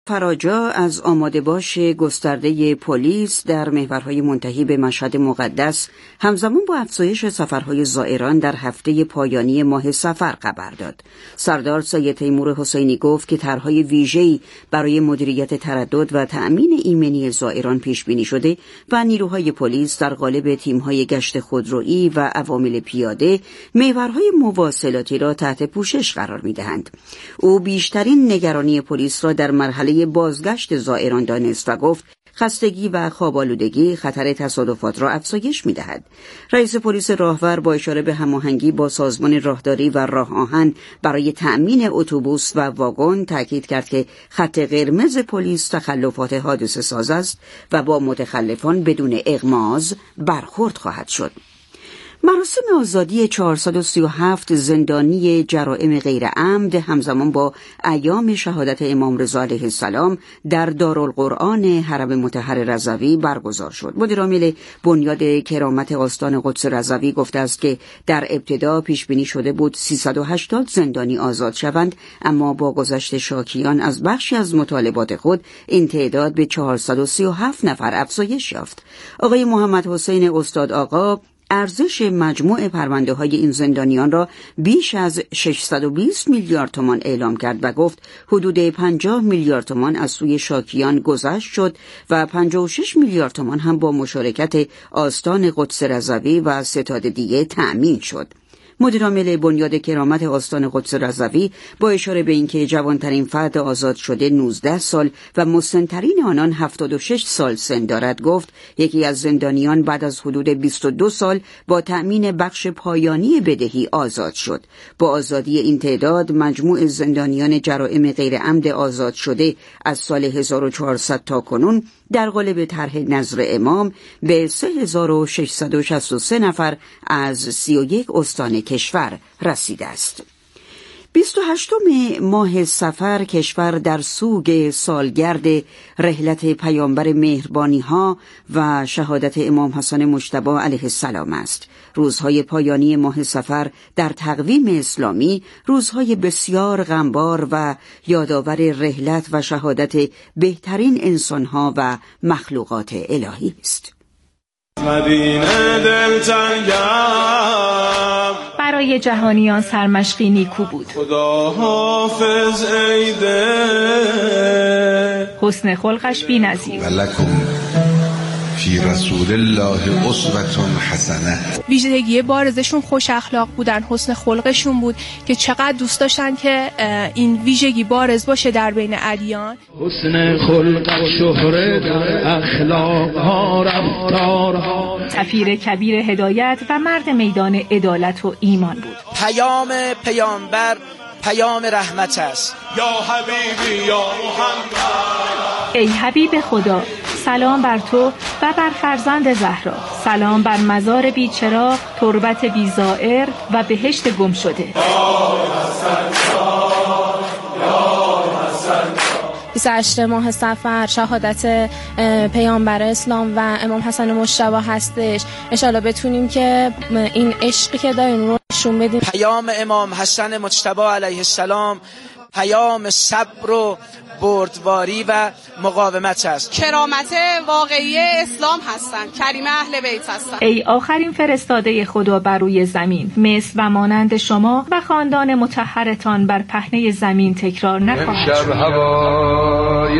فراجا از آماده باش گسترده پلیس در محورهای منتهی به مشهد مقدس همزمان با افزایش سفرهای زائران در هفته پایانی ماه صفر خبر داد. سردار سید تیمور حسینی گفت که طرح‌های ویژه‌ای برای مدیریت تردد و تأمین ایمنی زائران پیش بینی شده و نیروهای پلیس در قالب تیم‌های گشت خودروئی و عوامل پیاده محورهای مواصلاتی را تحت پوشش قرار می‌دهند. او بیشترین نگرانی پلیس را در مرحله بازگشت زائران دانست و گفت خستگی و خواب‌آلودگی خطر تصادفات را افزایش می‌دهد. رئیس پلیس راهور با اشاره به هماهنگی با سازمان راهداری و راه آهن برای تأمین اتوبوس و واگن تاکید کرد که خط قرمز پلیس تخلفات حادثه ساز است و با متخلفان بدون اغماض برخورد خواهد شد. مراسم آزادی 437 زندانی جرائم غیر عمد همزمان با ایام شهادت امام رضا علیه السلام در دارالقرآن حرم مطهر رضوی برگزار شد. مدیرعامل بنیاد کرامت آستان قدس رضوی گفته است که در ابتدا پیش بینی شده بود 380 زندانی آزاد شوند، اما با گذشت شاکیان از بخشی از مطالبات خود این تعداد به 437 نفر افزایش یافت. آقای محمد حسین استاد آقا ارزش مجموع پرونده‌های این زندانیان را بیش از 620 میلیارد تومان اعلام کرد و گفت حدود 50 میلیارد تومان از سوی شاکیان گذشت شد و 56 میلیارد تومان هم با مشارکت آستان قدس رضوی و ستاد دیگه تأمین شد. مدیرعامل بنیاد کرامت آستان قدس رضوی با اشاره به اینکه جوانترین فرد آزاد شده 19 سال و مسن‌ترین آنان 76 سال سن دارد گفت یکی از زندانیان بعد از حدود 22 سال با تأمین بخش پایانی بدهی آزاد شد. با آزادی این تعداد مجموع زندانیان جرائم غیر عمد آزاد شده از سال 1400 تا کنون در قالب طرح نظر امام به 3663 نفر از 31 استان کشور رسیده است. 28 ماه صفر کشور در سوگ سالگرد رحلت پیامبر مهربانی‌ها و شهادت امام حسن مجتبی علیه السلام است. روزهای پایانی ماه صفر در تقویم اسلامی روزهای بسیار غمبار و یادآور رحلت و شهادت بهترین انسان‌ها و مخلوقات الهی است. برای جهانیان سرمشقی نیکو بود. خدا حافظ ای دل. حسن خلقش بی‌نظیر. ولکم فی رسول الله اسوة حسنه. ویژگی بارزشون خوش اخلاق بودن، حسن خلقشون بود که چقدر دوست داشتن که این ویژگی بارز باشه در بین ادیان. حسن خلق شهره در اخلاق ها رفتارها. سفیر کبیر هدایت و مرد میدان عدالت و ایمان بود. پیام پیامبر پیام رحمت است. یا حبیبی یا محمد. ای حبیب خدا، سلام بر تو و بر فرزند زهرا، سلام بر مزار بیچراغ، تربت بیزائر و بهشت گم شده. 28 ماه صفر شهادت پیامبر اسلام و امام حسن مجتبی هستش. انشالله بتونیم که این عشقی که داریم رو نشون بدیم. پیام امام حسن مجتبی علیه السلام پیام صبر و بردباری و مقاومت است. کرامت واقعی اسلام هستند، کریم اهل بیت هستند. ای آخرین فرستاده خدا بر روی زمین، مثل و مانند شما و خاندان مطهرتان بر پهنه زمین تکرار نخواهد شد. هوای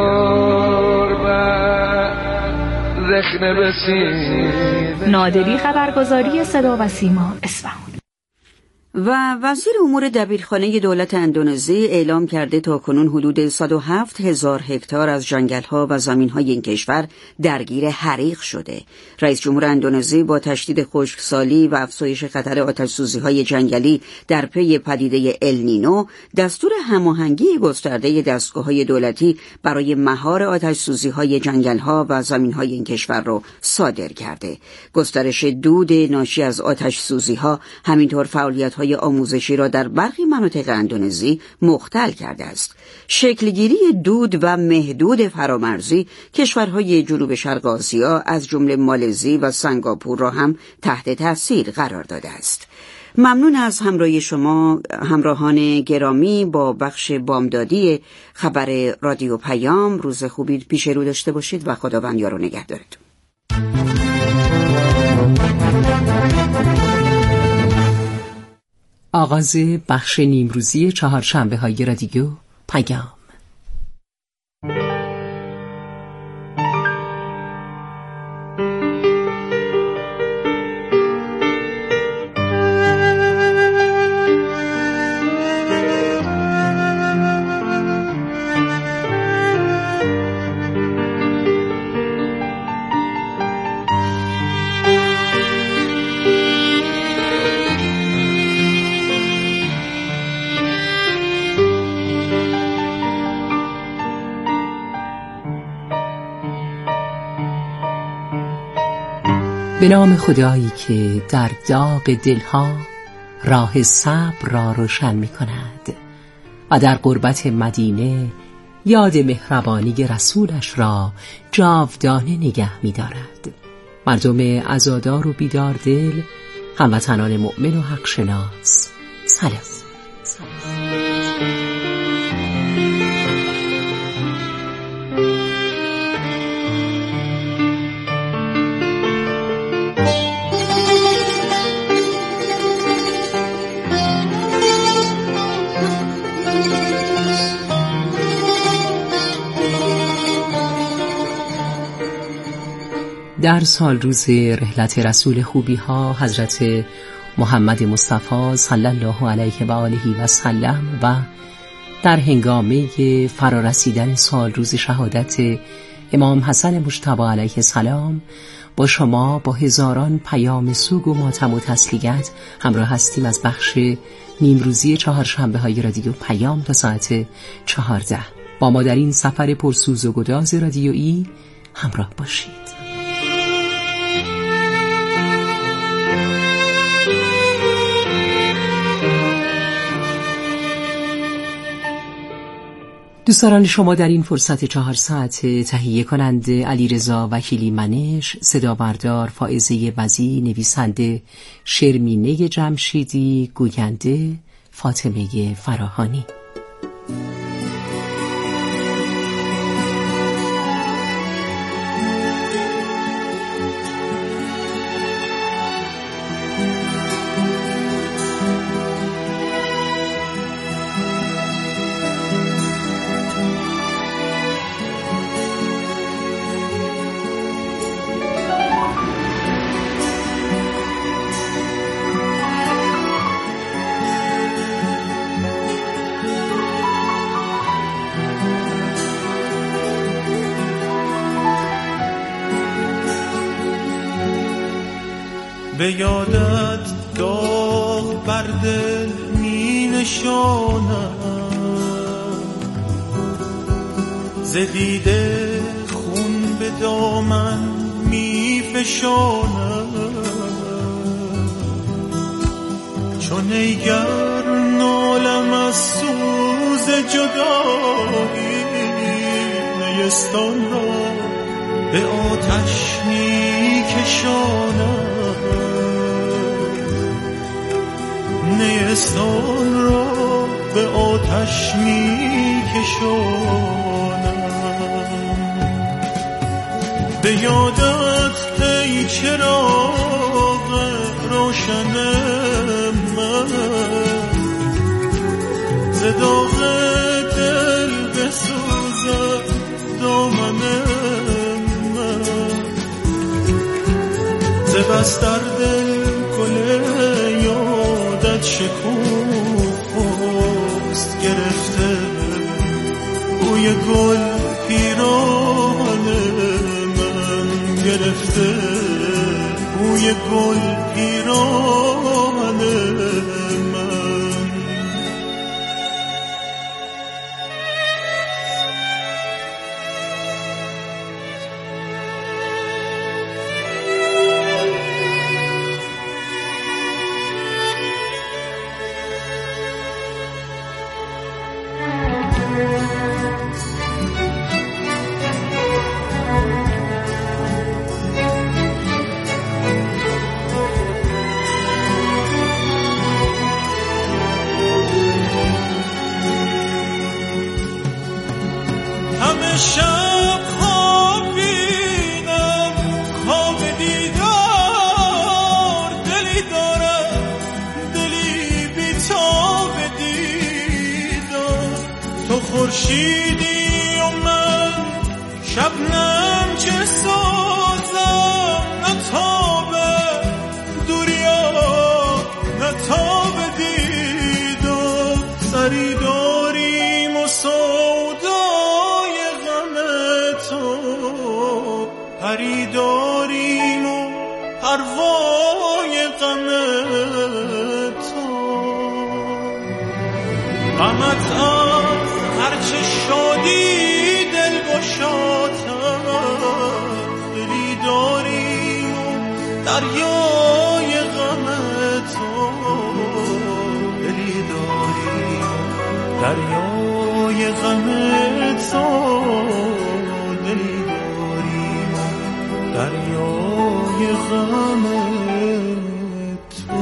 غربت رخنه بسید. نادری خبرگزاری صدا و سیما اصفهان. و وزیر امور دبیرخانه دولت اندونزی اعلام کرده تاکنون حدود 107,000 هکتار از جنگل‌ها و زمین‌های این کشور درگیر حریق شده. رئیس جمهور اندونزی با تشدید خشکسالی و افزایش خطر آتش‌سوزی‌های جنگلی در پی پدیده النینو دستور هماهنگی گسترده دستگاه‌های دولتی برای مهار آتش‌سوزی‌های جنگل‌ها و زمین‌های این کشور را صادر کرده. گسترش دود ناشی از آتش‌سوزی‌ها همینطور فعالیت‌های آموزشی را در برخی مناطق اندونزی مختل کرده است. شکلگیری دود و مهدود فرامرزی کشورهای جنوب شرق آسیا از جمله مالزی و سنگاپور را هم تحت تاثیر قرار داده است. ممنون از همراهی شما همراهان گرامی با بخش بامدادی خبر رادیو پیام. روز خوبی پیش رو داشته باشید و خداوند یار و نگهدارتون. آغاز بخش نیمروزی چهارشنبه های رادیو پیام. به نام خدایی که در داغ دلها راه صبر را روشن می کند و در غربت مدینه یاد مهربانی رسولش را جاودانه نگه می دارد. مردم عزادار و بیدار دل، هموطنان مؤمن و حق شناس، سلام. در سال روز رحلت رسول خوبی ها حضرت محمد مصطفی صلی الله علیه و آله و سلم و در هنگامه فرارسیدن سال روز شهادت امام حسن مجتبی علیه السلام با شما با هزاران پیام سوگ و ماتم و تسلیت همراه هستیم از بخش نیمروزی چهارشنبه های رادیو پیام تا ساعت 14. با ما در این سفر پرسوز و گداز رادیویی همراه باشید. دوستان شما در این فرصت 4 ساعت تهیه کننده علیرضا وکیلی منش، صدا بردار فائزه بزی، نویسنده شرمینه جمشیدی، گوینده فاطمه فراهانی. به یادت داغ بر دل می نشانم، ز دیده خون به دامن می فشانم، چون ایگر نالم از سوز جدایی، نیستان را به آتش می کشانم، نیستان را به آتش می کشانم. به یادت ای چراغ روشن من، ز داغ دل بسوزد دامن من، ز بس در دل گل یادت شکوفاست گرفته، بوی گل پیراهن من گرفته، بوی گل پیراهن من. شب خوابیدم خواب دیدار، دلی دارم دلی بی‌تاب دیدار. تو خورشیدی و من شبنم چه سازم، نه تاب دوریا نه تاب دیدار. سری داریم و سودای غم تو، پری داریم و پروای غم تو. غمت از هرچه شادی دل گشاتم، دلی داریم و دریای غم تو، دلی داریم دریای غم تو، دلی داریم دریای غم تو.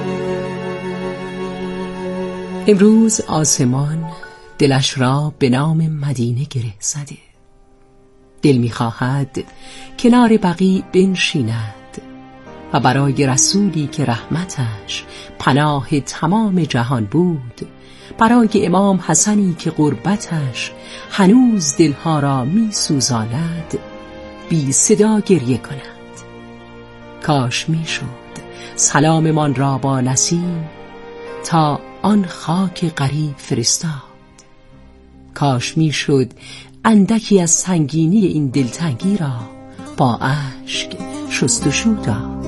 امروز آسمان دلش را به نام مدینه گره زده. دل می‌خواهد کنار بقیع بنشیند و برای رسولی که رحمتش پناه تمام جهان بود، برای امام حسنی که قربتش هنوز دلها را می‌سوزاند، بی صدا گریه کند. کاش می‌شد سلاممان را با نسیم تا آن خاک غریب فرستاد. کاش میشد اندکی از سنگینی این دلتنگی را با اشک شستشو داد.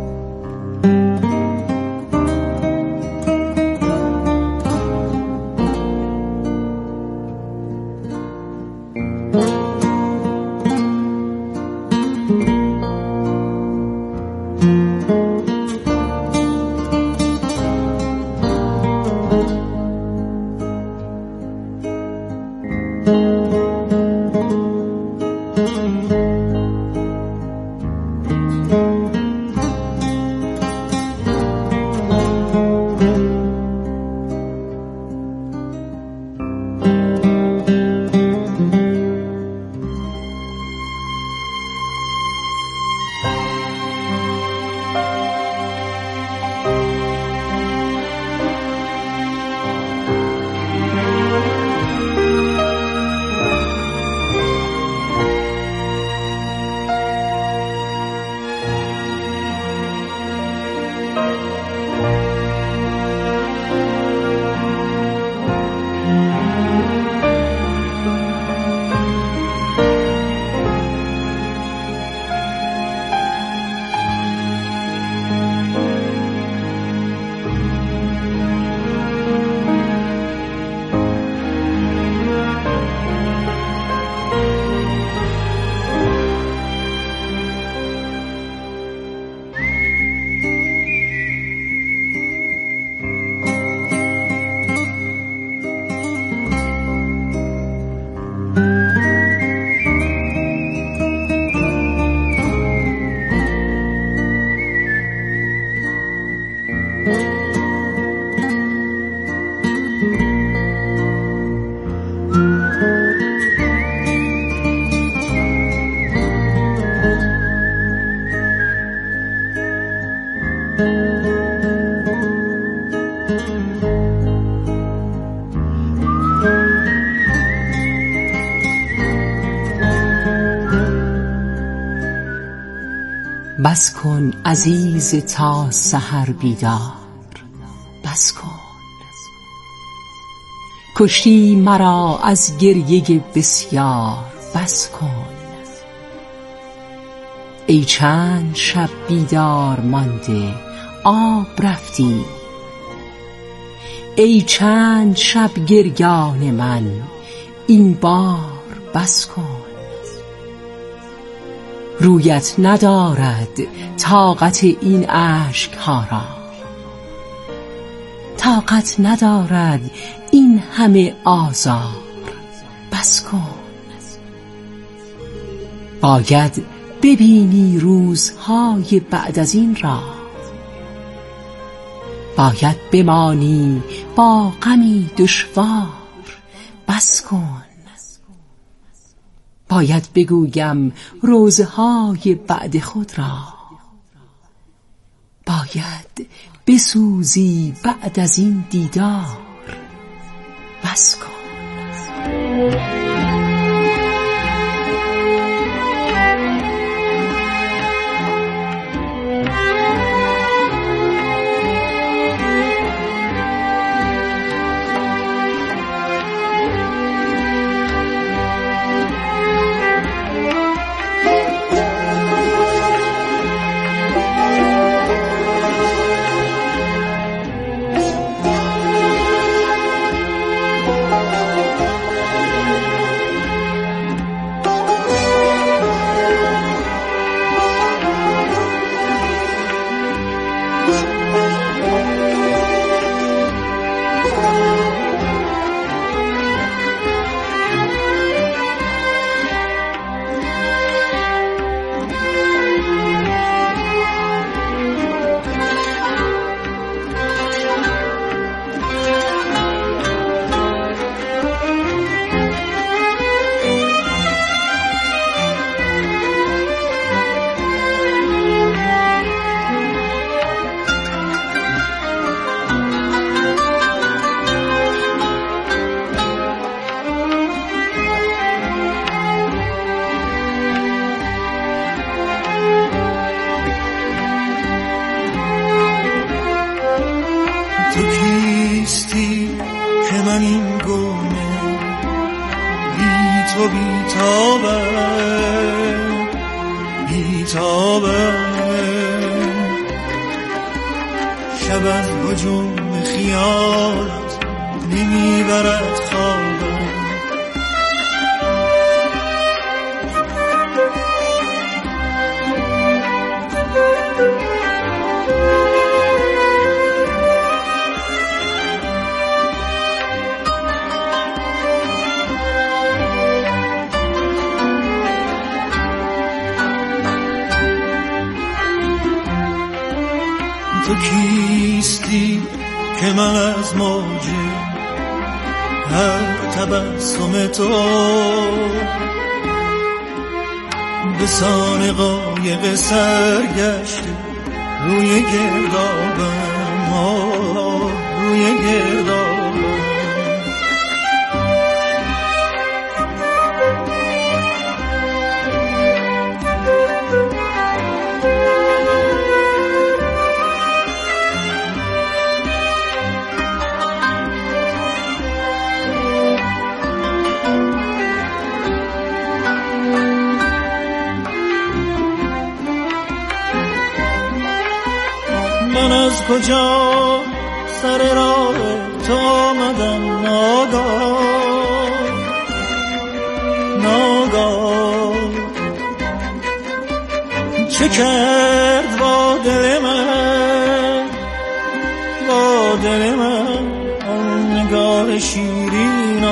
بس کن عزیز تا سحر بیدار، بس کن. کشتی مرا از گریه بسیار، بس کن. ای چند شب بیدار مانده آب رفتی، ای چند شب گریان من این بار بس کن. رویت ندارد طاقت این اشک ها را، طاقت ندارد این همه آزار بس کن. باید ببینی روزهای بعد از این را، باید بمانی با غمی دشوار بس کن. باید بگویم روزهای بعد خود را. باید بسوزی بعد از این دیدار، بس کن. تو کیستی که من این گونه بی تو بیتابم شب از هجوم خیالت نمیبرد خوابم تو کیستی که من از موج هر تبسم تو به سان قایق سرگشته روی گردابم روی گردابم من از کجا سر راه تو آمدم ناگاه چه کرد با دل من آن نگاه شیرین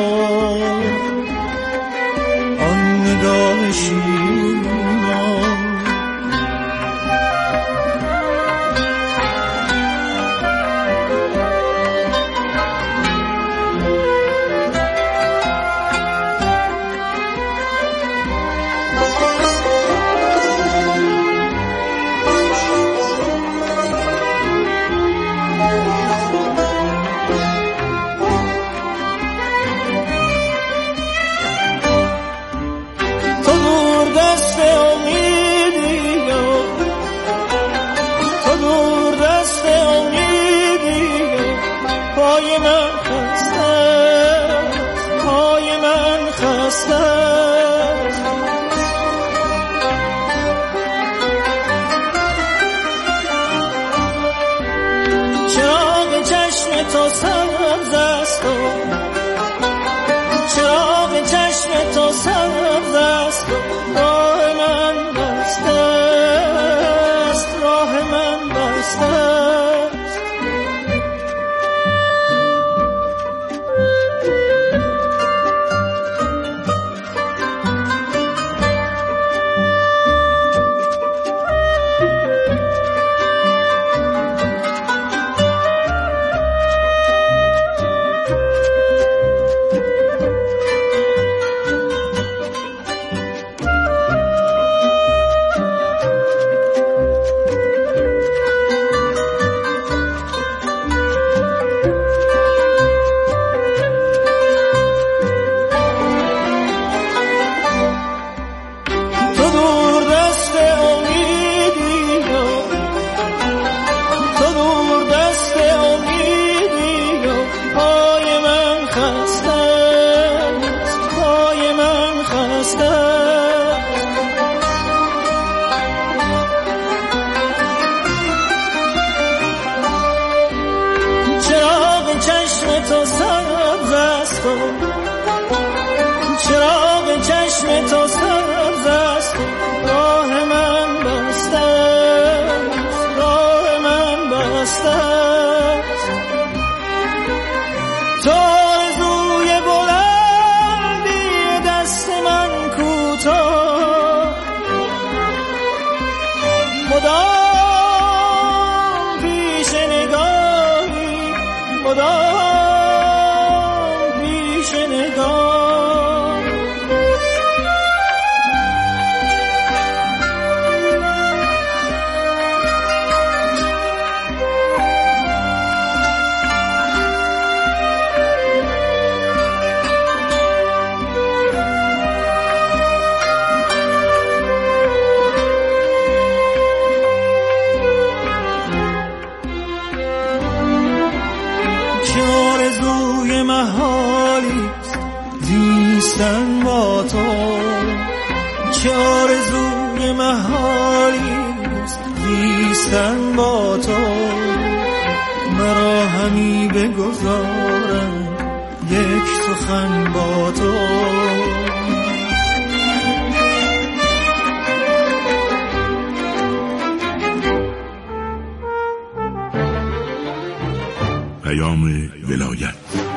آن نگاه شیرین خسته. چراغ چشم تو سبز است، چراغ چشم تو سبز است، راه من بسته است، راه من بسته است. تو آرزوی بلندی دست من کوتاه، مدام پیش نگاهی، مدام پیش نگاه. زیستن با تو، چه آرزوی محالیست زیستن با تو. مرا همی بگذارم یک سخن با تو. پیام ولایت.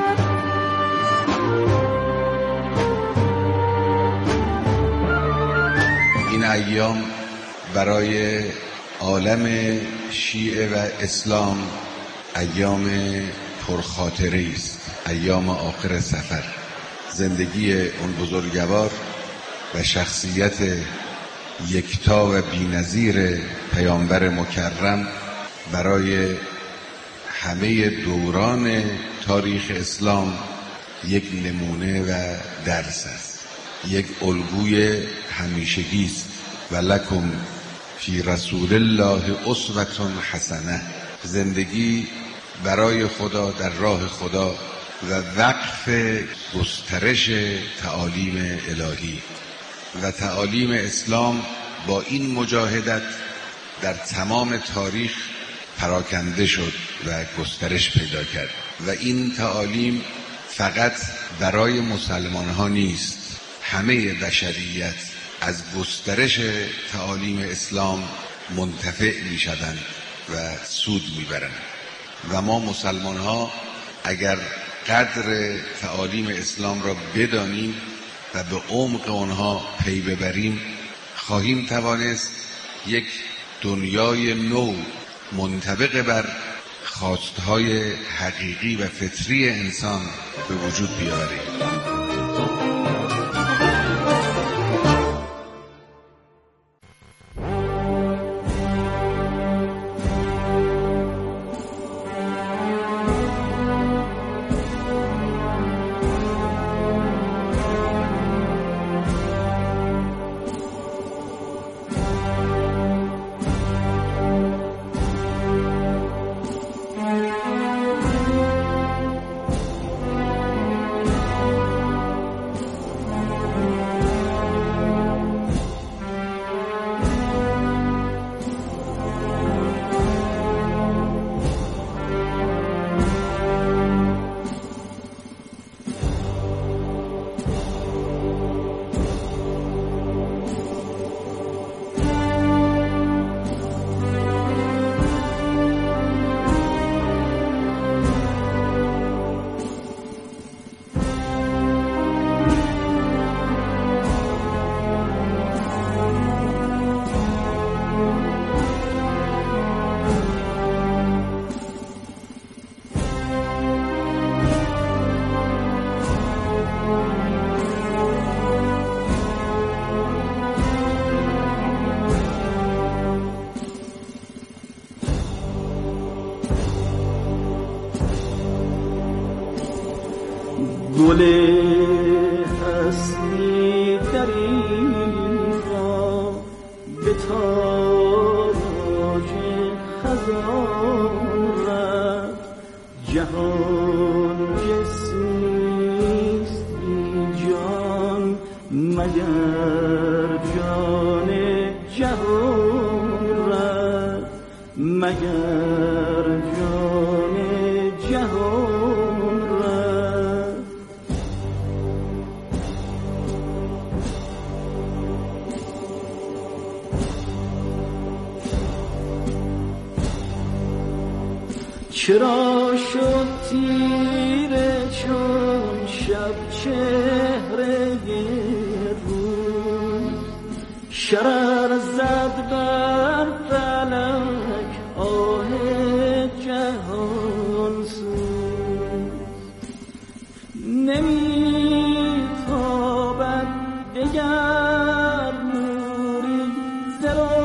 این ایام برای عالم شیعه و اسلام ایام پرخاطره است، ایام آخر سفر. زندگی اون بزرگوار و شخصیت یکتا و بی‌نظیر پیامبر مکرم برای همه دوران تاریخ اسلام یک نمونه و درس است، یک الگوی همیشگی است. و لکم فی رسول الله اسوة حسنه. زندگی برای خدا، در راه خدا و وقف گسترش تعالیم الهی و تعالیم اسلام با این مجاهدت در تمام تاریخ پراکنده شد و گسترش پیدا کرد. و این تعالیم فقط برای مسلمان ها نیست، همه بشریت از گسترش تعالیم اسلام منتفع می شدند و سود می برند. و ما مسلمان ها اگر قدر تعالیم اسلام را بدانیم و به عمق آنها پی ببریم، خواهیم توانست یک دنیای نو منطبق بر خواستهای حقیقی و فطری انسان به وجود بیاوریم. گل هستی دریغا به تاراج خزان رفت، جهان جسمیست بی جان من مگر جان جهان رفت، مگر جان جهان رفت. چرا شد تیره چون شب چهره روز، شرر زد بر فلک آه جهان سوز. نمیتابد دگر نوری ز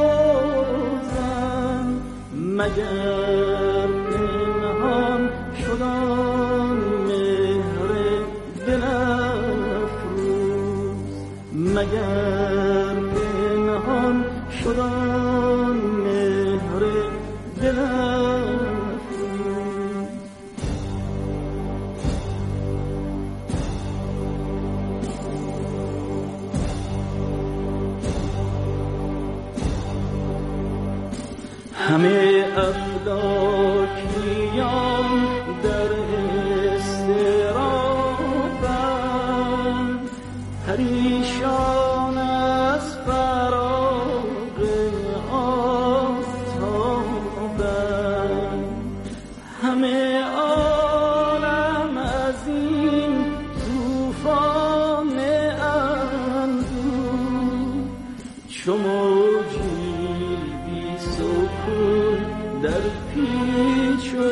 روزن، مگر پنهان شدان مهر دل افروز، مگر پنهان شدان مهر دل افروز. همه افلاکیان در اضطرابند، پریشان از فراق آفتابند. همه عالم از این طوفان اندوه، چو موجی بی سکون در پیچ و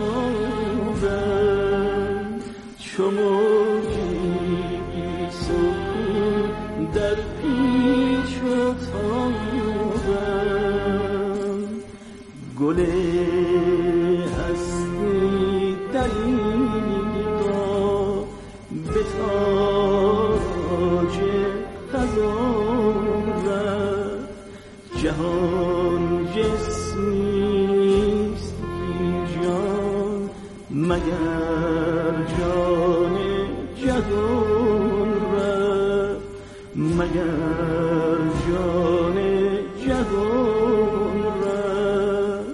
تابند، چو موجی بی سکون در پیچ و تابند. گل هستی دریغا به تاج خزان رفت، جهان جسمیست بی جان، مگر جان جهان رفت، مگر جان جهان رفت.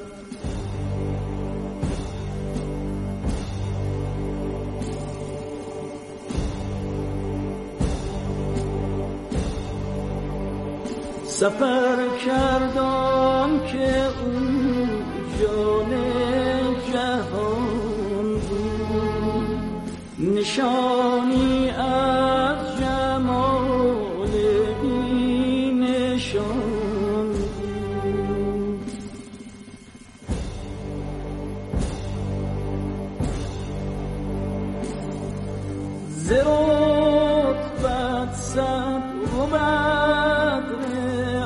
سفر کردم که او جان جهان بود، نشانی از جمال این نشان بود. ز رتبت صبر و بدر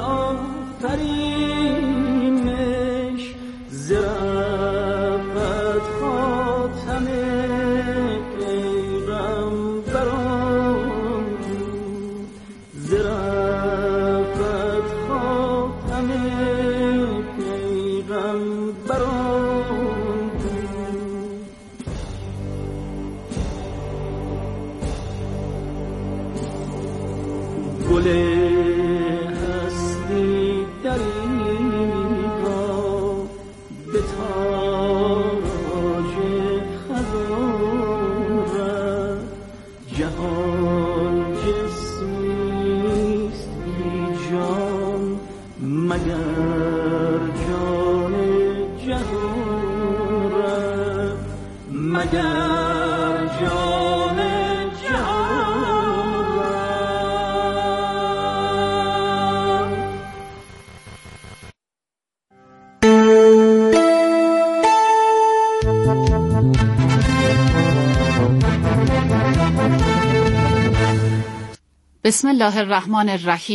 آفرینش، ز رفت خاتم پیغمبران بود، ز رفت خاتم پیغمبران بود. گل هستی دریغا به تاج خزان رفت، جهان جسمیست بی جان، مگر جان جهان رفت، مگر جان جهان بسم الله الرحمن الرحیم.